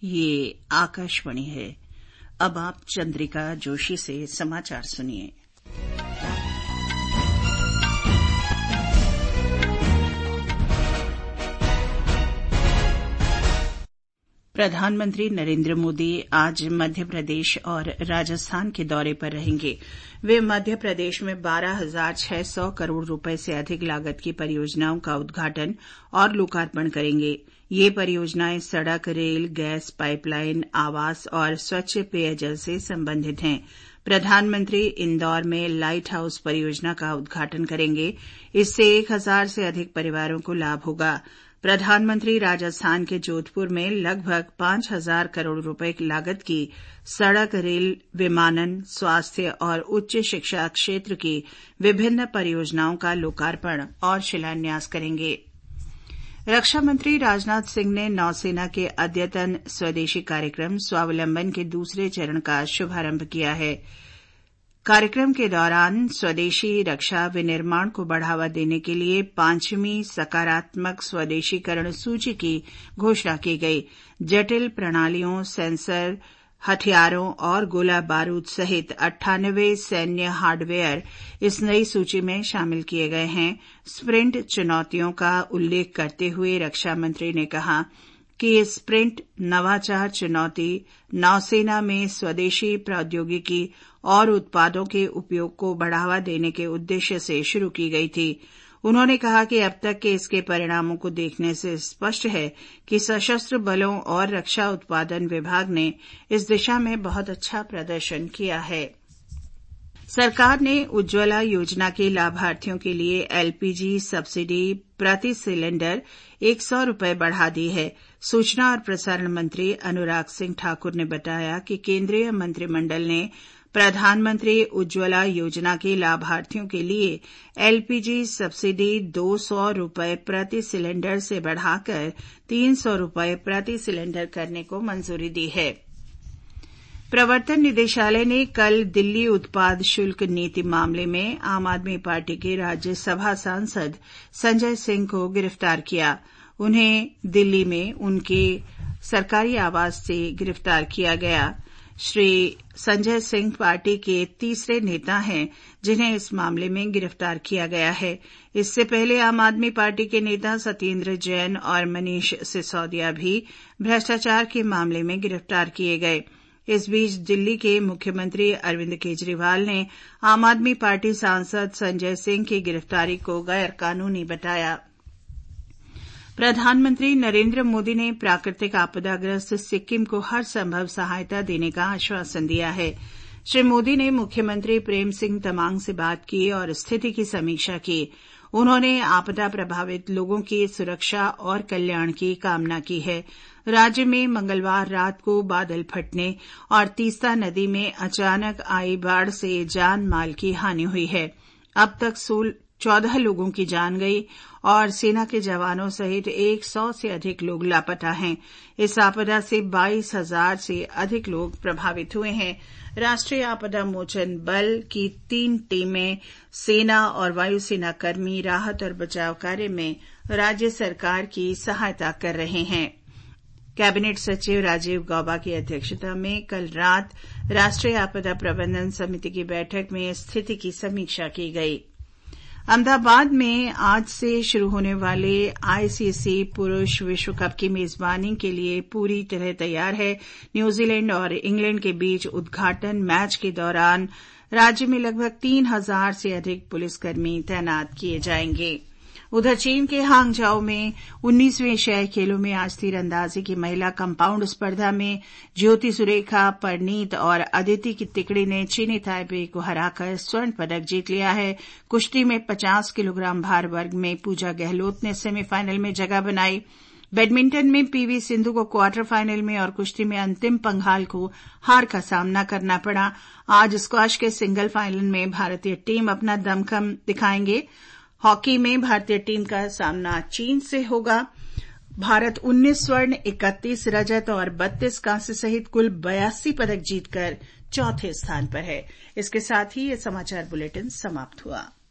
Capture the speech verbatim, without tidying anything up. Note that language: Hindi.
ये आकाशवाणी है। अब आप चंद्रिका जोशी से समाचार सुनिए। प्रधानमंत्री नरेंद्र मोदी आज मध्य प्रदेश और राजस्थान के दौरे पर रहेंगे। वे मध्य प्रदेश में बारह हजार छह सौ करोड़ रुपए से अधिक लागत की परियोजनाओं का उद्घाटन और लोकार्पण करेंगे। ये परियोजनाएं सड़क, रेल, गैस पाइपलाइन, आवास और स्वच्छ पेयजल से संबंधित हैं। प्रधानमंत्री इंदौर में लाइट हाउस परियोजना का उद्घाटन करेंगे। इससे एक हजार से अधिक परिवारों को लाभ होगा। प्रधानमंत्री राजस्थान के जोधपुर में लगभग पांच हजार करोड़ रुपए की लागत की सड़क, रेल, विमानन, स्वास्थ्य और उच्च शिक्षा क्षेत्र की विभिन्न परियोजनाओं का लोकार्पण और शिलान्यास करेंगे। रक्षा मंत्री राजनाथ सिंह ने नौसेना के अद्यतन स्वदेशी कार्यक्रम स्वावलंबन के दूसरे चरण का शुभारंभ किया है। कार्यक्रम के दौरान स्वदेशी रक्षा विनिर्माण को बढ़ावा देने के लिए पांचवीं सकारात्मक स्वदेशीकरण सूची की घोषणा की गई। जटिल प्रणालियों, सेंसर, हथियारों और गोला बारूद सहित अट्ठानवे सैन्य हार्डवेयर इस नई सूची में शामिल किए गए हैं। स्प्रिंट चुनौतियों का उल्लेख करते हुए रक्षा मंत्री ने कहा कि ये स्प्रिंट नवाचार चुनौती नौसेना में स्वदेशी प्रौद्योगिकी और उत्पादों के उपयोग को बढ़ावा देने के उद्देश्य से शुरू की गई थी। उन्होंने कहा कि अब तक के इसके परिणामों को देखने से स्पष्ट है कि सशस्त्र बलों और रक्षा उत्पादन विभाग ने इस दिशा में बहुत अच्छा प्रदर्शन किया है। सरकार ने उज्ज्वला योजना के लाभार्थियों के लिए एलपीजी सब्सिडी प्रति सिलेंडर एक सौ रुपये बढ़ा दी है। सूचना और प्रसारण मंत्री अनुराग सिंह ठाकुर ने बताया कि केंद्रीय मंत्रिमंडल ने प्रधानमंत्री उज्ज्वला योजना के लाभार्थियों के लिए एलपीजी सब्सिडी दो सौ रुपये प्रति सिलेंडर से बढ़ाकर तीन सौ रुपये प्रति सिलेंडर करने को मंजूरी दी है। प्रवर्तन निदेशालय ने कल दिल्ली उत्पाद शुल्क नीति मामले में आम आदमी पार्टी के राज्यसभा सांसद संजय सिंह को गिरफ्तार किया। उन्हें दिल्ली में उनके सरकारी आवास से गिरफ्तार किया गया। श्री संजय सिंह पार्टी के तीसरे नेता हैं जिन्हें इस मामले में गिरफ्तार किया गया है। इससे पहले आम आदमी पार्टी के नेता सत्येंद्र जैन और मनीष सिसोदिया भी भ्रष्टाचार के मामले में गिरफ्तार किए गए। इस बीच दिल्ली के मुख्यमंत्री अरविंद केजरीवाल ने आम आदमी पार्टी सांसद संजय सिंह की गिरफ्तारी को गैर कानूनी बताया। प्रधानमंत्री नरेंद्र मोदी ने प्राकृतिक आपदाग्रस्त सिक्किम को हर संभव सहायता देने का आश्वासन दिया है। श्री मोदी ने मुख्यमंत्री प्रेम सिंह तमांग से बात की और स्थिति की समीक्षा की। उन्होंने आपदा प्रभावित लोगों की सुरक्षा और कल्याण की कामना की है। राज्य में मंगलवार रात को बादल फटने और तीस्ता नदी में अचानक आई बाढ़ से जान माल की हानि हुई है। अब तक चौदह लोगों की जान गई और सेना के जवानों सहित एक सौ से अधिक लोग लापता हैं। इस आपदा से बाईस हजार से अधिक लोग प्रभावित हुए हैं। राष्ट्रीय आपदा मोचन बल की तीन टीमें, सेना और वायुसेना कर्मी राहत और बचाव कार्य में राज्य सरकार की सहायता कर रहे हैं। कैबिनेट सचिव राजीव गौबा की अध्यक्षता में कल रात राष्ट्रीय आपदा प्रबंधन समिति की बैठक में स्थिति की समीक्षा की गई। अहमदाबाद में आज से शुरू होने वाले आईसीसी पुरुष विश्व कप की मेजबानी के लिए पूरी तरह तैयार है। न्यूजीलैंड और इंग्लैंड के बीच उद्घाटन मैच के दौरान राज्य में लगभग तीन हजार से अधिक पुलिसकर्मी तैनात किए जाएंगे। उधर चीन के हांगझाओ में उन्नीसवें एशियाई खेलों में आज तीरंदाजी की महिला कंपाउंड स्पर्धा में ज्योति सुरेखा, परनीत और अदिति की तिकड़ी ने चीनी ताइपे को हराकर स्वर्ण पदक जीत लिया है। कुश्ती में पचास किलोग्राम भार वर्ग में पूजा गहलोत ने सेमीफाइनल में जगह बनाई। बैडमिंटन में पीवी सिंधु को क्वार्टर फाइनल में और कुश्ती में अंतिम पंघाल को हार का सामना करना पड़ा। आज स्क्वैश के सिंगल फाइनल में भारतीय टीम अपना दमखम दिखाएंगे। हॉकी में भारतीय टीम का सामना चीन से होगा। भारत उन्नीस स्वर्ण, इकतीस रजत और बत्तीस कांस्य सहित कुल बयासी पदक जीतकर चौथे स्थान पर है। इसके साथ ही ये समाचार बुलेटिन समाप्त हुआ।